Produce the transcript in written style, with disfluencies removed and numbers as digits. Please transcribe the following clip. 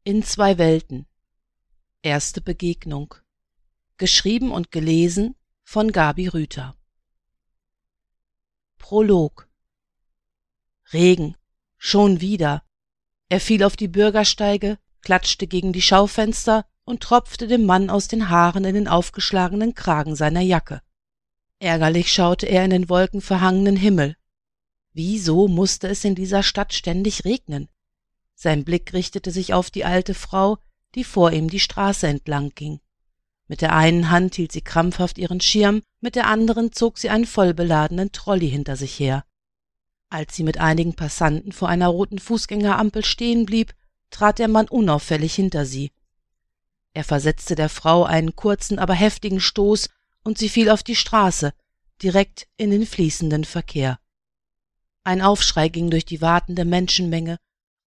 In zwei Welten. Erste Begegnung. Geschrieben und gelesen von Gabi Rüther. Prolog. Regen. Schon wieder. Er fiel auf die Bürgersteige, klatschte gegen die Schaufenster und tropfte dem Mann aus den Haaren in den aufgeschlagenen Kragen seiner Jacke. Ärgerlich schaute er in den wolkenverhangenen Himmel. Wieso musste es in dieser Stadt ständig regnen? Sein Blick richtete sich auf die alte Frau, die vor ihm die Straße entlang ging. Mit der einen Hand hielt sie krampfhaft ihren Schirm, mit der anderen zog sie einen vollbeladenen Trolley hinter sich her. Als sie mit einigen Passanten vor einer roten Fußgängerampel stehen blieb, trat der Mann unauffällig hinter sie. Er versetzte der Frau einen kurzen, aber heftigen Stoß, und sie fiel auf die Straße, direkt in den fließenden Verkehr. Ein Aufschrei ging durch die wartende Menschenmenge,